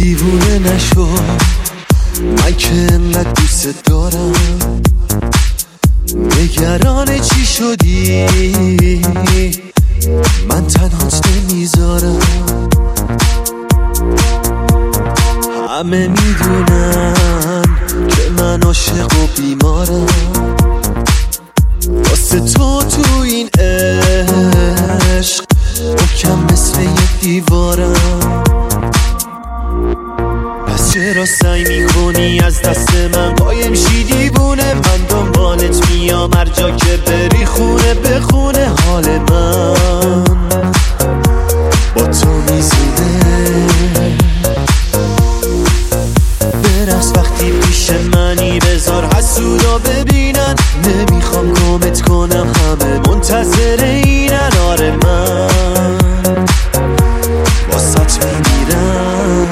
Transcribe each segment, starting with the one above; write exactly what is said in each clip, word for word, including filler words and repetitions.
دیوونه نشو، من که انقدر دوست دارم. نگران چی شدی؟ من تنهات نمیذارم. همه میدونن که من عاشق و بیمارم، واسه تو تو این عشق محکم مثل یه دیوارم. پس چرا سعی میکنی از دست من قایم شی دیوونه؟ من دنبالت میام هر جا که بری، خونه به خونه حال من با تو میزونه. برقص وقتی پیش منی، بذار حسودا ببینن. نمیخوام گمت کنم، همه منتظر اینن. آره من واسط میمیرم.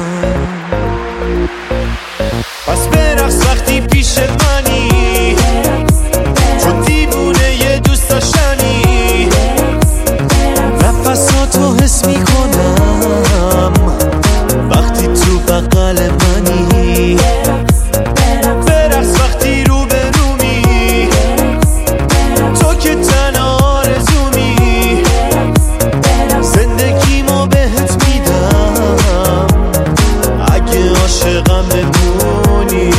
پس برقص وقتی پیش منی، چون دیوونه یه دوست داشتنی. نفساتو حس میکنم وقتی تو بغل منی. برقص وقتی رو به رومی، تو که تنها آرزومی. زندگیمو بهت میدم اگه عاشقم بمونی.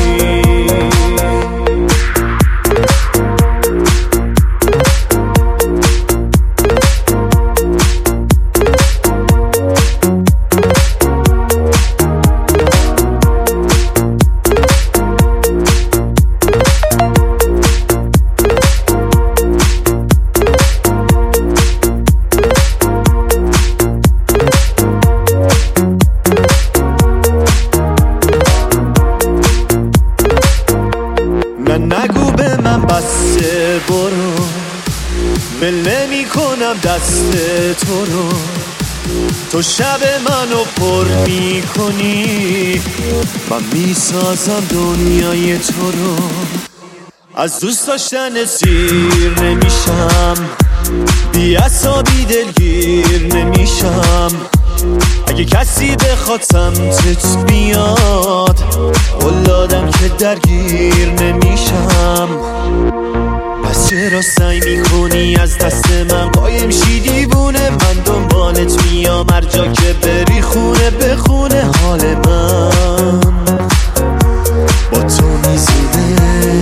نگو به من بسته، برو ول نمی کنم دست تو رو. تو شب منو پر می کنی، من می سازم دنیای تو رو. از دوست داشتن سیر نمیشم، بی عصابی دلگیر نمیشم. اگه کسی بخواد سمتت بیاد، قولادم که درگیر نمیشم. پس چرا سعی میکنی از دست من قایم شی دیوونه؟ من دنبالت میام هر جا که بری، خونه به خونه حال من با تو میزونه.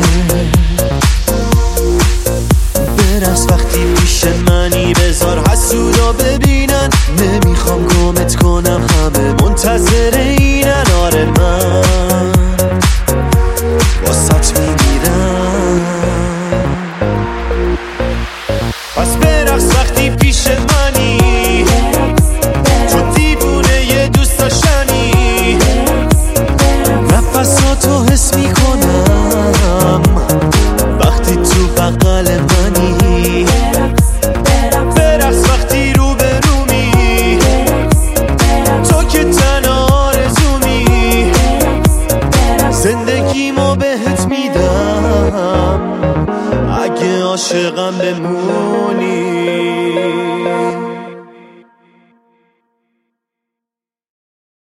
برقص وقتی پیش منی، بذار حسودا ببینن. نمیخوام گمت کنم، همه منتظر اینن. آره من واسط میمیرم. پس برقص وقتی پیش منی، چون دیوونه یه دوست داشتنی. نفساتو حس میکنم وقتی تو بغل منی. برقص وقتی رو به رومی، تو که تنها آرزومی. زندگیمو بهت میدم اگه عاشقم بمونی.